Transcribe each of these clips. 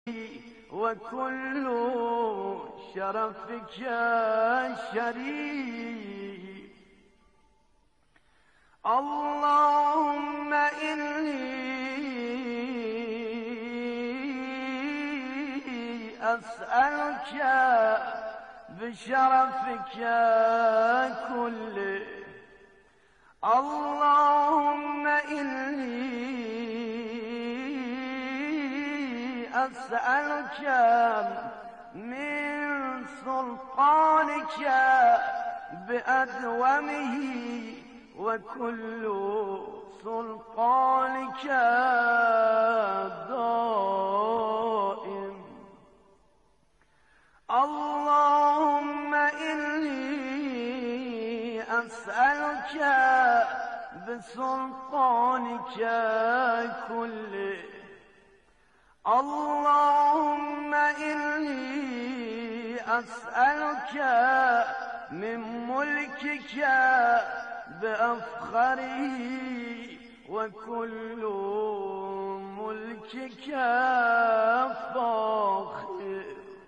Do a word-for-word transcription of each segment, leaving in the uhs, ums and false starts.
وكل شرفك شريف. اللهم إني أسألك بشرفك كله. اللهم إني أسألك من سلطانك بأدومه وكل سلطانك دائم. اللهم إني أسألك بسلطانك كله. اللهم إني أسألك من ملكك بأفخره وكل ملكك فاخر.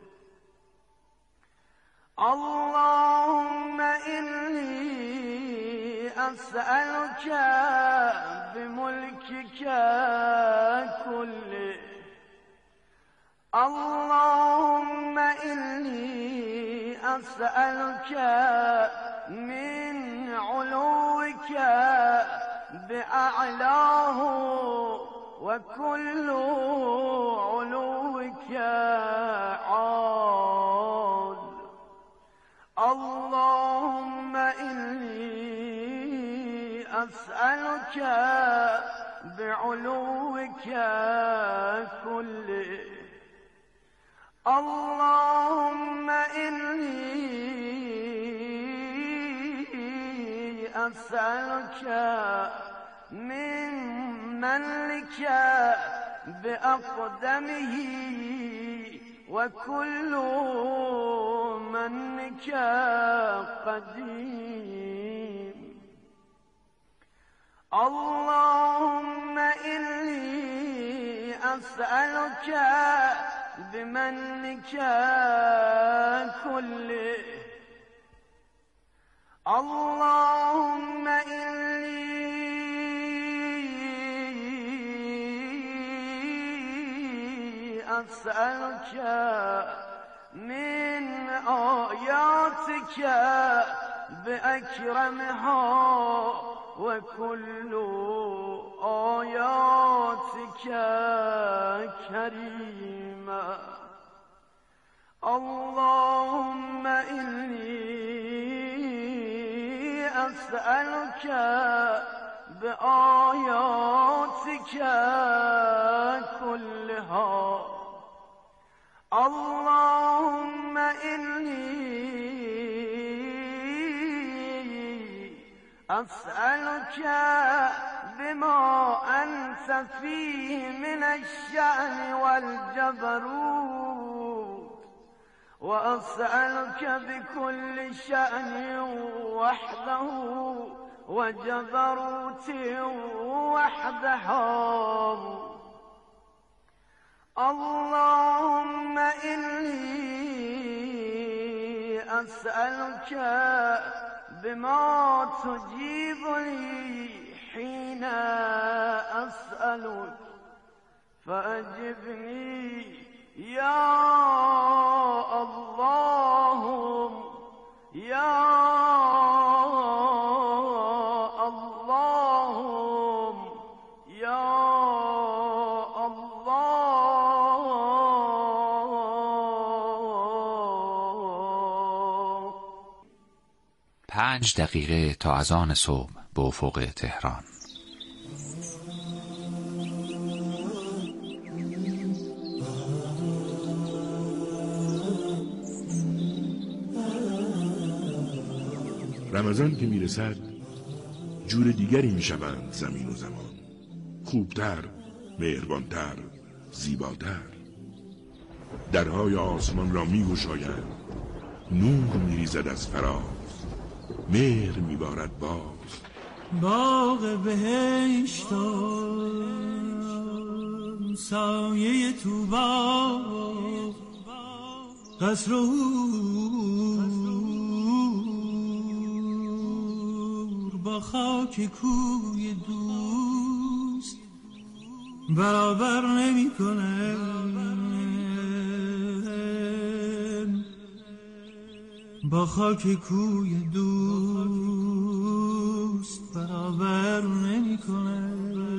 اللهم إني أسألك بملكك كله. اللهم إني أسألك من علوك بأعلاه وكل علوك عال. اللهم إني أسألك بعلوك كله. اللهم إني أسألك من منك بأقدمه وكل منك قديم. اللهم إني أسألك بمنك كله. اللهم إني أسألك من آياتك بأكرمها وكل آياتك كريمة. اللهم إني أسألك بآياتك كلها. اللهم إني أسألك بما أنت فيه من الشأن والجبروت، وأسألك بكل شأن وحده وجبروت وحده. اللهم إني أسألك بما تجيب لي حين أسألك فأجبني يا اللهم يا اللهم يا الله. پنج دقیقه تا اذان صبح به افق تهران. رمضان که میرسد جور دیگری میشوند زمین و زمان، خوبتر، مهربانتر، زیباتر. درهای آسمان را میگشایند، نور میریزد از فراز، مهر میبارد باز. باغ بهشت سایه توبا قصر و هور با خاک کوی دوست برابر نمی کنه. با خاک کوی دوست برابر نمی کنه.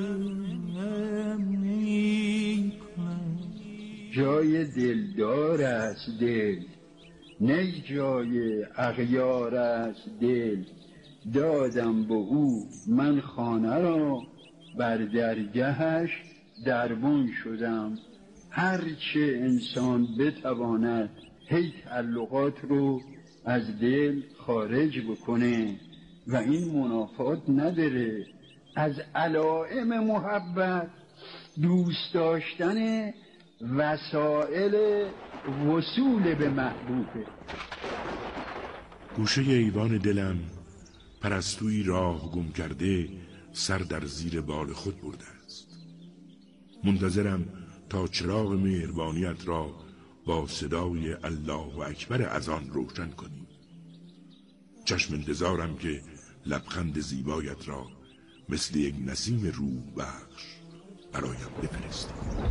جای دلدار است دل، نه جای اغیار است دل. دادم به او من خانه را، بر درگهش دربان شدم. هرچه انسان بتواند هی تعلقات رو از دل خارج بکنه و این منافات نداره. از علائم محبت دوست داشتن وسائل وصول به محبوبه. گوشه ایوان دلم پرستویی راه گم کرده سر در زیر بال خود برده است. منتظرم تا چراغ مهربانیت را با صدای الله اکبر از آن روشن کنی. چشم انتظارم که لبخند زیبایت را مثل یک نسیم روح بخش برایم بفرستی.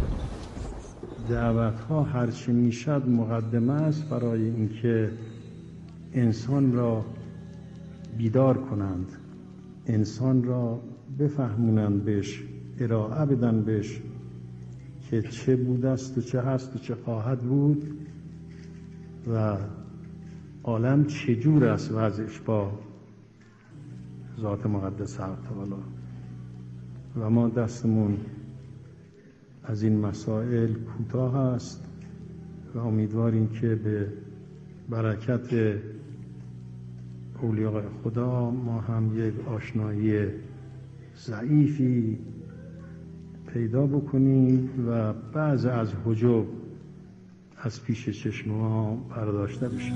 دعوت ها هرچی میشد مقدمه است برای اینکه انسان را بیدار کنند، انسان را بفهمونند، بهش ارائه بدن بهش که چه بوده است و چه هست و چه خواهد بود و عالم چجور است وضعش با ذات مقدس حق تعالی. و ما دستمون از این مسائل کوتاه است و امیدواریم که به برکت اولیاء خدا ما هم یک آشنایی ضعیفی پیدا بکنیم و بعض از حجب از پیش چشم ما برداشته بشه.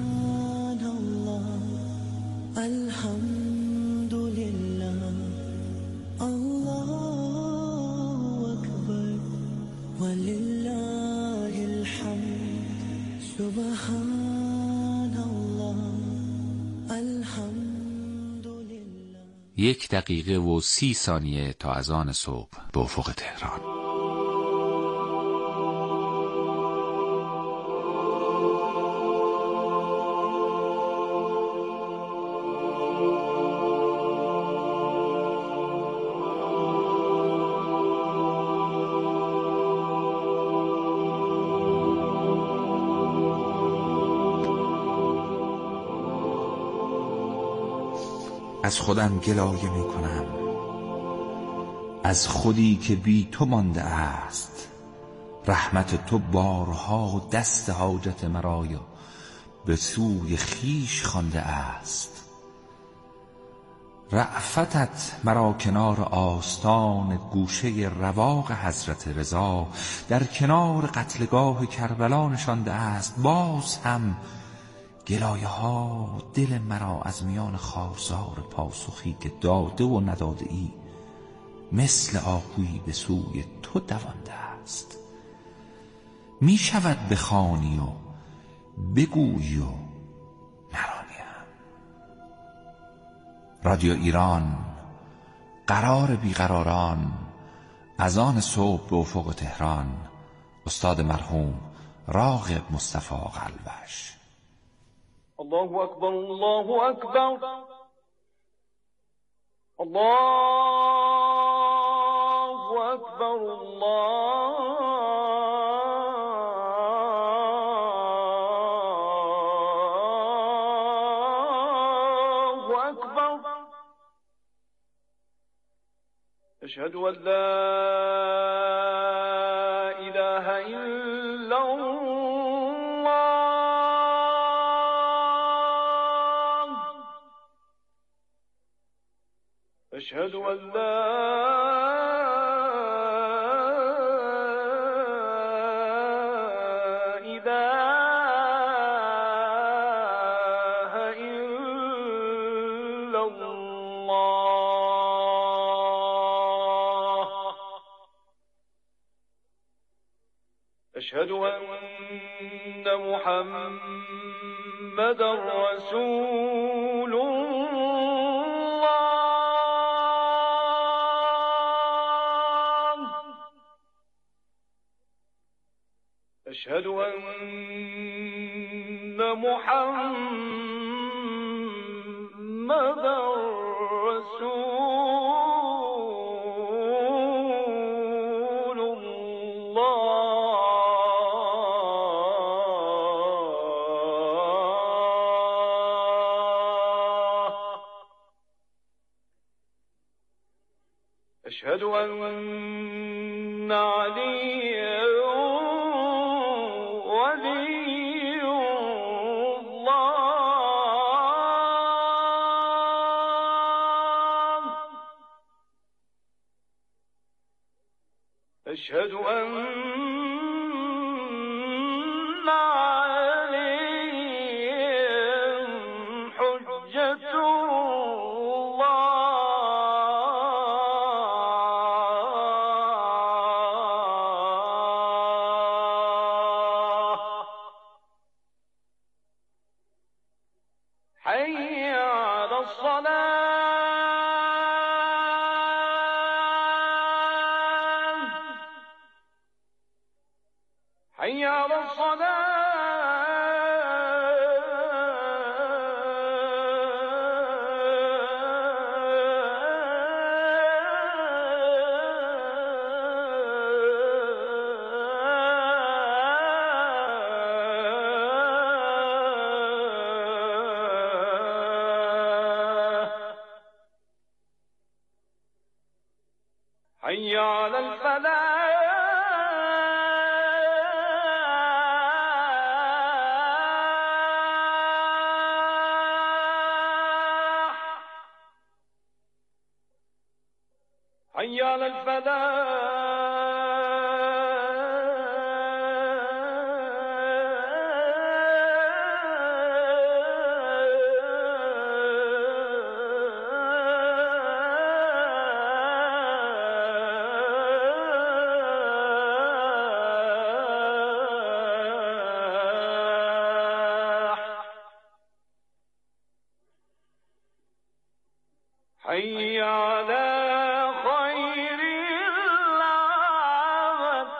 الحمدلله الله اکبر ولله الحمد سبحان الله الحمدلله. یک دقیقه و سی ثانیه تا اذان صبح به افق تهران. از خودم گلایه می کنم، از خودی که بی تو مانده است. رحمت تو بارها دست حاجت مرا به سوی خیش خوانده است. رأفتت مرا کنار آستان گوشه رواق حضرت رضا در کنار قتلگاه کربلا نشانده است. باز هم گلایه ها دل مرا از میان خارزار پاسخی که داده و نداده ای مثل آهویی به سوی تو دوانده است. می شود بخوانی و بگویی و نرانیم. رادیو ایران، قرار بیقراران، اذان صبح به افق تهران. استاد مرحوم راغب مصطفی قلبش. الله اکبر الله اکبر الله اکبر الله اکبر. اشهد ان لا اله الا الله أشهد أن لا إله إلا الله أشهد أن محمد رسول الله. أشهد أن محمد رسول أشهد أن عليا ولي الله. أشهد أن عليا حجة حي على الصلاة. حي على حي على الفلاح. حي على حي على خير العمل.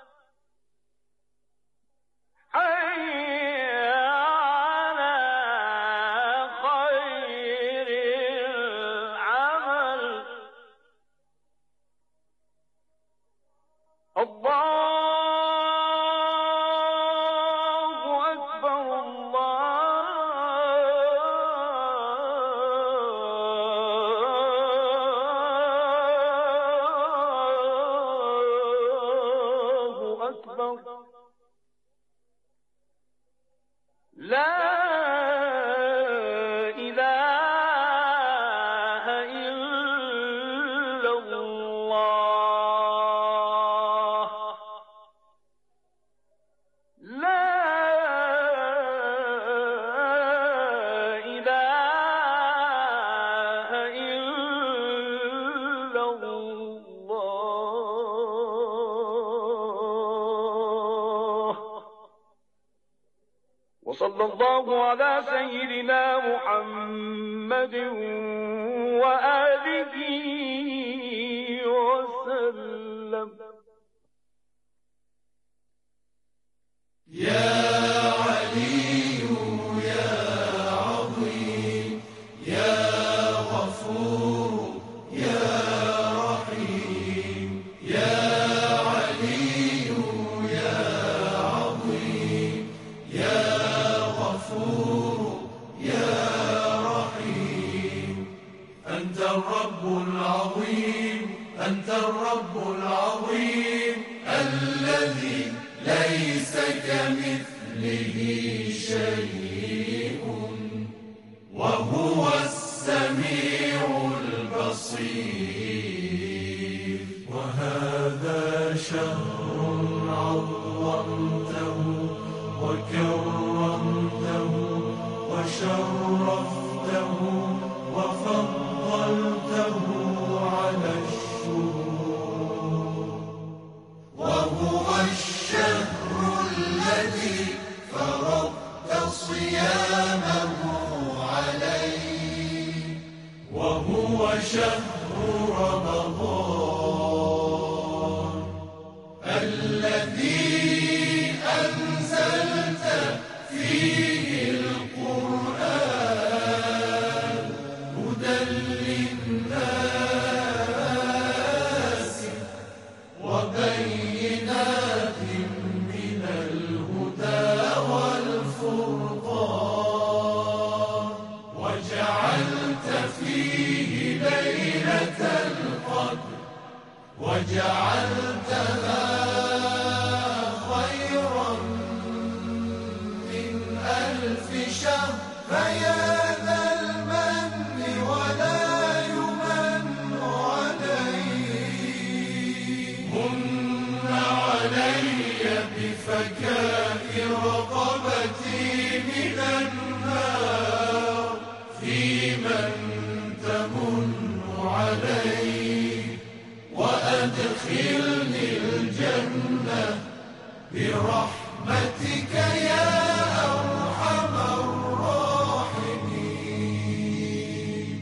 حي على خير العمل. الله أكبر الله أكبر. لا إله إلا الله. لا إله إلا الله. وصلى الله على سيدنا محمد وآله وسلم. يا علي يا عظيم يا غفور يا رحيم. يا علي يا عظيم يا غفور يا رحيم. أنت الرب العظيم أنت الرب العظيم الذي ليس كمثله شيء وهو السميع البصير. وهذا شهر عظمته وكرمته وشرفته وفضلته على الشهور. وهو الشهر فرد صيامه عليه وهو شهر رمضان الذي أنزلت فيه القرآن هدى للناس وبينات من الهدى والفرقان وجعلت فيه ليلة القدر وجعلتها خيرا من ألف شهر فيا ذا المن ولا يمن عليه من علي بفكاء رقبتي من النار في من تمن عليه وأدخلني الجنة برحمتك يا أرحم الراحمين.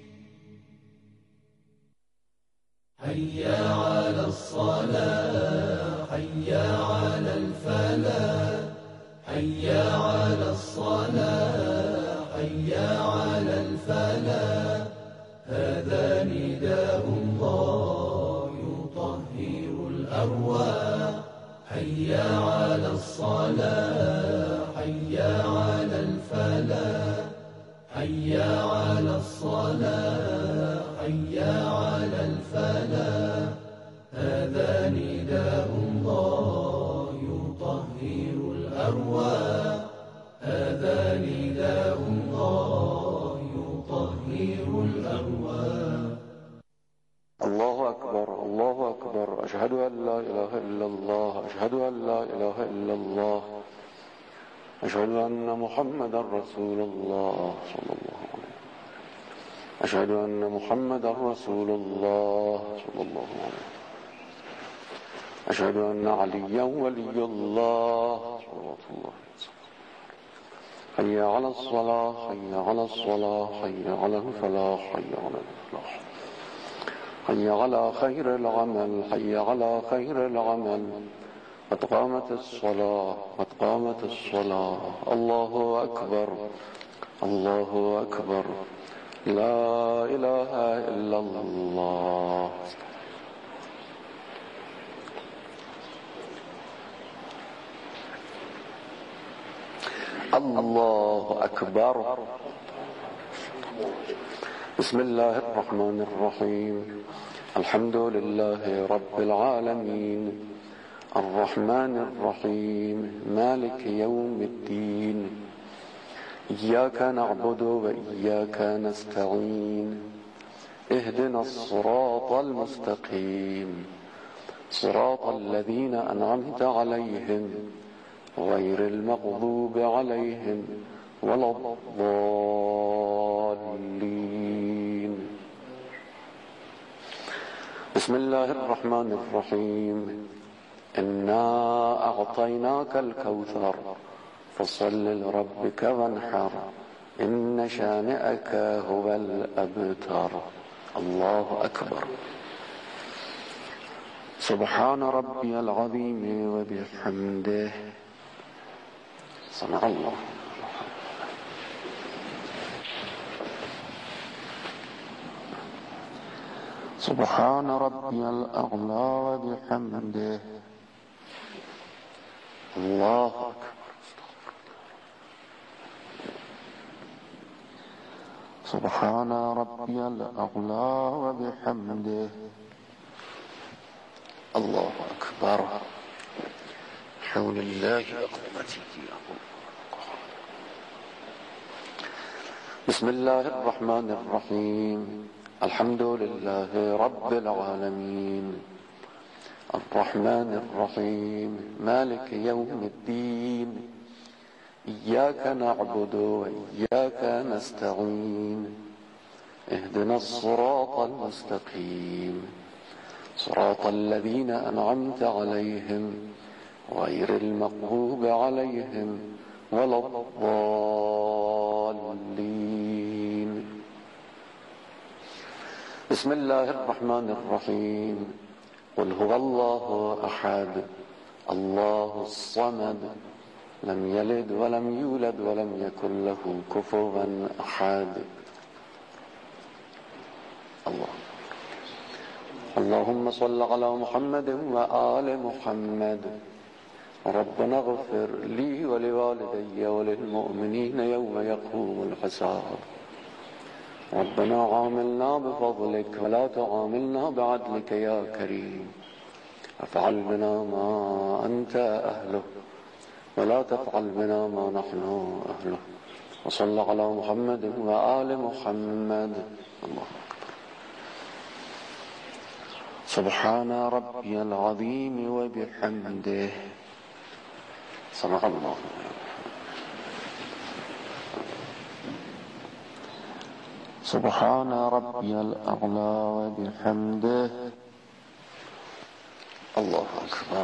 حي على الصلاة حي على الفلاح حي على الصلاة حي على الفلاح هذا نداء الله يطهر الأرواح حي على الصلاة حي على الفلاح حي على الصلاة حي على الفلاح هذا نداء الله يطهر الأرواح هذا نداء الله يطهر الأرواح. الله أكبر الله أكبر أشهد أن لا إله إلا الله أشهد أن لا إله إلا الله أشهد أن محمدا رسول الله صلى الله عليه وسلم أشهد أن محمدا رسول الله صلى الله عليه وسلم أشهد أن عليا ولي الله صلى الله عليه وسلم حي على الصلاة حي على الصلاة حي على الفلاح حي على الفلاح حي على خير العمل حي على خير العمل قد قامت الصلاة قد قامت الصلاة الله أكبر الله أكبر لا إله إلا الله. الله أكبر. بسم الله الرحمن الرحيم الحمد لله رب العالمين الرحمن الرحيم مالك يوم الدين إياك نعبد وإياك نستعين اهدنا الصراط المستقيم صراط الذين أنعمت عليهم غير المغضوب عليهم ولا الضالين. بسم الله الرحمن الرحيم إنا أعطيناك الكوثر فصل لربك وانحر إن شانئك هو الأبتر. الله أكبر. سبحان ربي العظيم وبحمده صنع الله. سبحان ربي الأعلى وبحمده الله أكبر. سبحان ربي الأعلى وبحمده الله أكبر. حول الله أقوتي. بسم الله الرحمن الرحيم الحمد لله رب العالمين الرحمن الرحيم مالك يوم الدين إياك نعبد وإياك نستعين اهدنا الصراط المستقيم صراط الذين أنعمت عليهم غير المغضوب عليهم ولا الضالين. بسم الله الرحمن الرحيم. قل هو الله أحد الله الصمد لم يلد ولم يولد ولم يكن له كفوا أحد. الله اللهم صل على محمد وآل محمد. ربنا اغفر لي ولوالدي وللمؤمنين يوم يقوم الحساب. ربنا عاملنا بفضلك ولا تعاملنا بعدلك يا كريم. افعل بنا ما أنت أهله ولا تفعل بنا ما نحن أهله. وصل على محمد وآل محمد. الله سبحان ربي العظيم وبحمده. صدق الله. سبحان ربي الأعلى وبحمده. الله أكبر.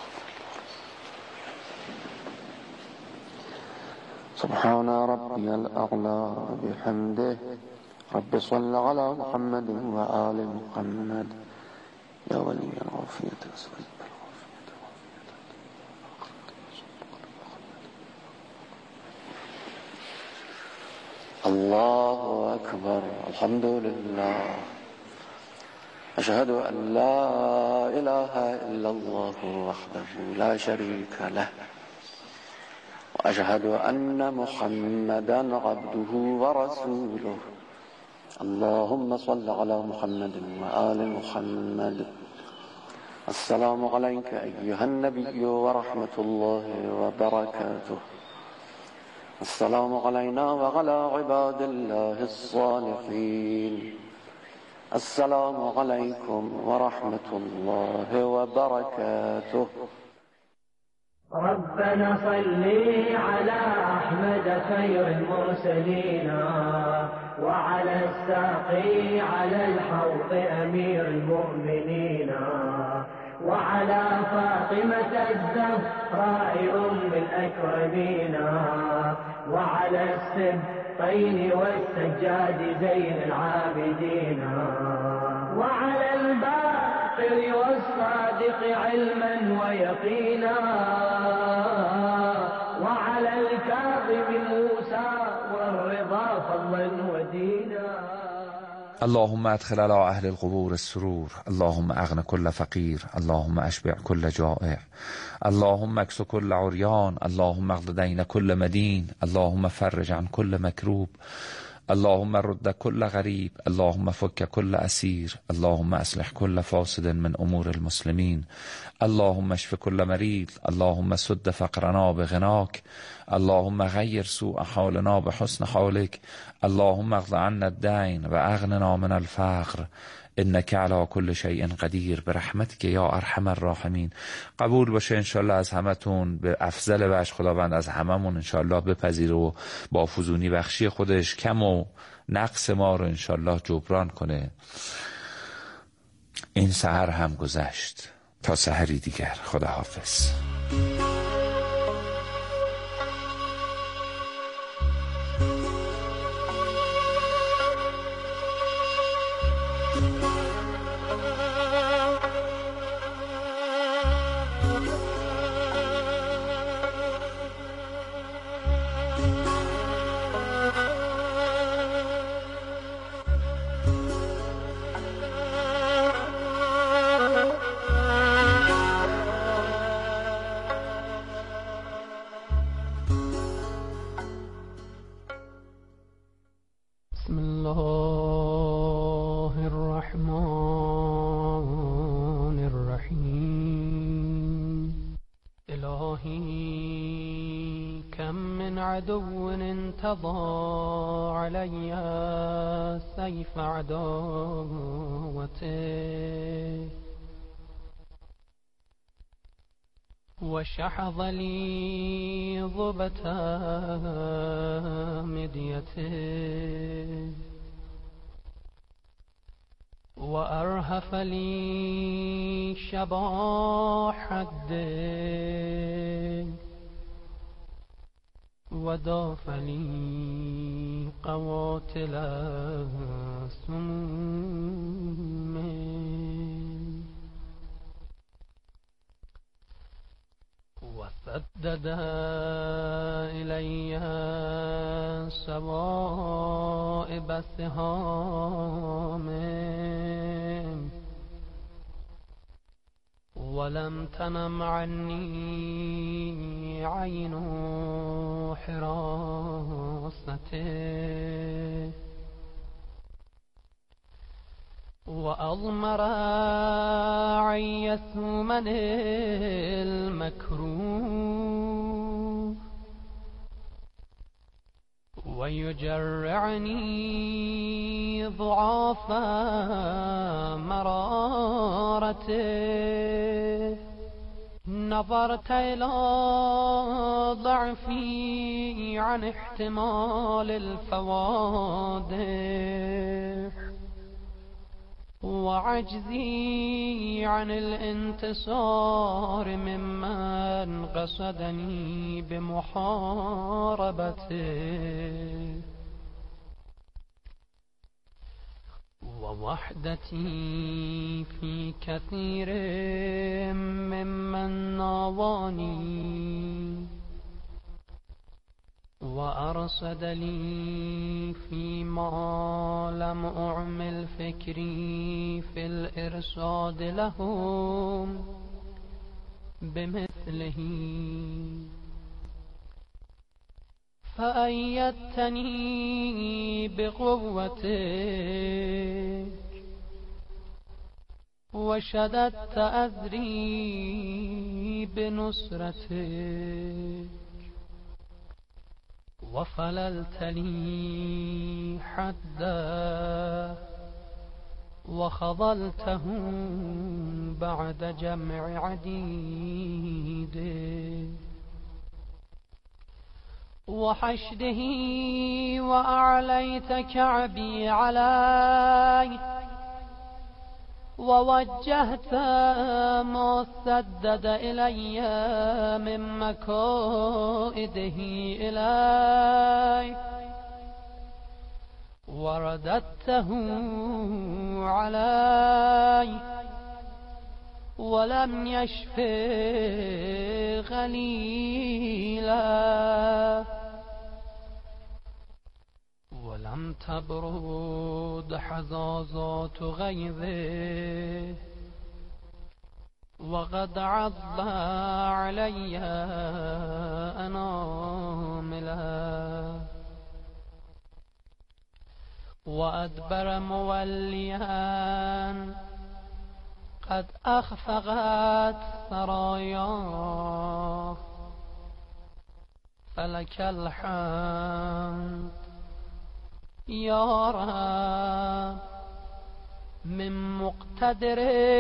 سبحان ربي الأعلى وبحمده. رب صل على محمد وآل محمد يا ولي العافية. الله أكبر. الحمد لله. أشهد أن لا إله إلا الله وحده لا شريك له وأشهد أن محمدا عبده ورسوله. اللهم صل على محمد وآل محمد. السلام عليك أيها النبي ورحمة الله وبركاته. السلام علينا وعلى عباد الله الصالحين. السلام عليكم ورحمة الله وبركاته. ربنا صل على أحمد خير المرسلين وعلى الساقي على الحوض أمير المؤمنين وعلى فاطمة الزهراء أم الأكرمين وعلى السبطين والسجاد زين العابدين وعلى الباقر والصادق علما ويقينا وعلى الكاظم موسى والرضا فضلا ودينا. اللهم ادخل على اهل القبور السرور. اللهم اغن كل فقير. اللهم اشبع كل جائع. اللهم اكس كل عريان. اللهم اقض دين كل مدين. اللهم فرج عن كل مكروب. اللهم رد كل غريب. اللهم فك كل أسير. اللهم أصلح كل فاسد من أمور المسلمين. اللهم اشف كل مريض. اللهم سد فقرنا بغناك. اللهم غير سوء حالنا بحسن حالك. اللهم اقض عنا الدين وأغننا من الفقر انك على كل شيء قدیر برحمتك یا ارحم الراحمین. قبول باشه انشالله از همتون به افضل وجه خداوند از هممون انشالله بپذیره و با فزونی بخشی خودش کم و نقص ما رو انشالله جبران کنه. این سحر هم گذشت. تا سحری دیگر خداحافظ. عدو انتضى علي سيف عداوته وشحذ لي ضبة مديته وأرهف لي شباح الدين وداف لي قواتل السموم وسدد إلي سوائب السهام ولم تنم عني عين حراسته وأضمر عيث من المكروه ويجرعني ضعاف مرارته نظرت إلى ضعفي عن احتمال الفوادح وعجزي عن الانتصار ممن قصدني بمحاربته ووحدتي في كثير ممن ناواني وأرصد لي فيما لم أعمل فكري في الإرصاد لهم بمثله فأيدتني بقوتك وشددت أذري بنصرتك وفللت لي حدا وخضلته بعد جمع عديد وحشده وأعليت كعبي علي ووجهت ما سدد إلي من مكائده إلي ورددته علي ولم يشف غليلا ولم تبرد حزازات غيظه وقد عض علي أنامله وأدبر موليا قد أخفقت سراياه فلك الحمد يا رب من مقتدر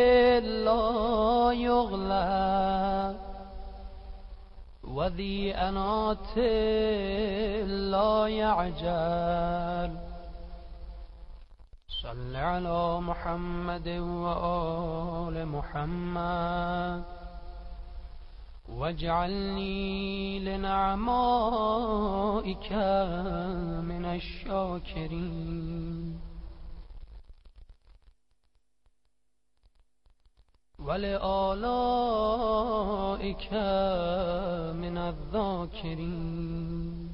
لا يغلب وذي أنات لا يعجل صل على محمد وآل محمد واجعلني لنعمائك من الشاكرين ولآلائك من الذاكرين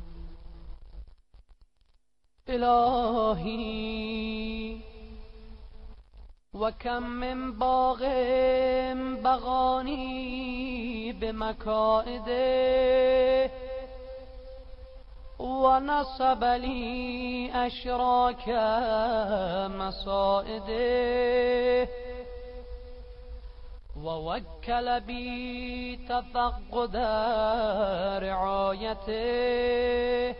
إلهي وكم من باغ بغاني بمكائده ونصب لي أشراك مصائده ووكل بي تفقد رعايته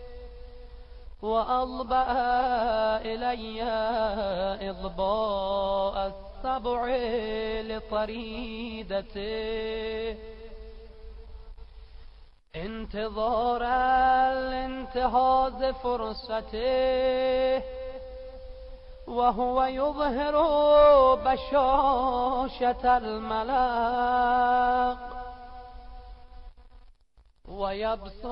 وأضبأ إلي إضباء السبع لطريدته انتظار الانتهاز فرصته وهو يظهر بشاشة الملاق ويبسط